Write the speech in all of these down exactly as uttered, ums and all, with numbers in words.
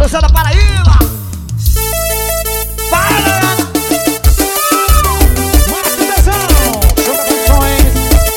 Força da Paraíba. Vai, Lorena. Márcio Dezão, joga condições.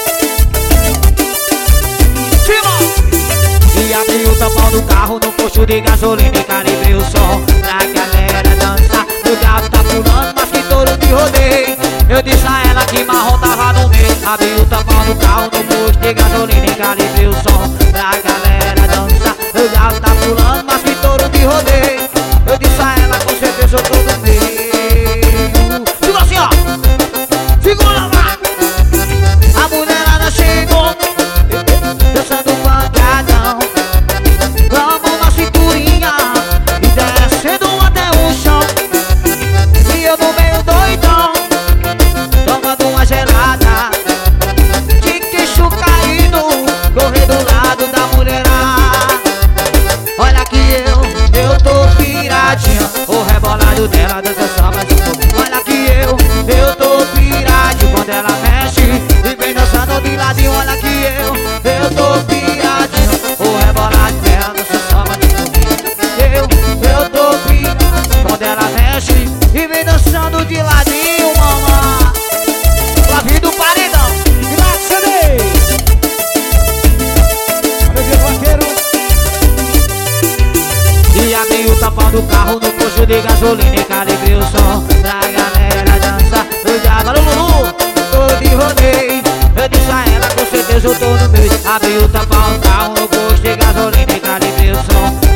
Tira. E abri o tampão do carro no posto de gasolina e calibrei o som pra galera dançar. O diabo tá pulando, mas que touro de rodeio. Eu disse a ela que marrom tava no meio. Abri o tampão do carro no posto de gasolina e calibrei o som pra galera dançar. O diabo tá pulando, mas que touro de rodeio. Eu disse a ela, com certeza eu tô no meio. Segura assim, ó. Segura lá. A mulherada chegou dançando pancadão, vamos na cinturinha e descendo até o chão. E eu no meio doidão, tomando uma gelada, de queixo caído, correndo do lado da mulherada. Olha que eu, eu tô piradinha, o rebolado dela dança só mais um pouco. Olha que eu, eu tô piradinho, quando ela mexe e vem dançando de ladinho. Olha que eu, eu tô piradinho, o rebolado dela dança só mais um pouquinho. Eu, eu tô piradinho, quando ela mexe e vem dançando de ladinho, mamãe. Flavinho do Paredão. Virar C D. Alegria do vaqueiro. E abri o tampão do carro no posto de gasolina e calibrei o som pra galera dançar. Eu já valeu, Lulu, tô de rodeio. Eu disse a ela, com certeza eu tô no meio. Abri o tampão do carro no posto de gasolina e calibrei o som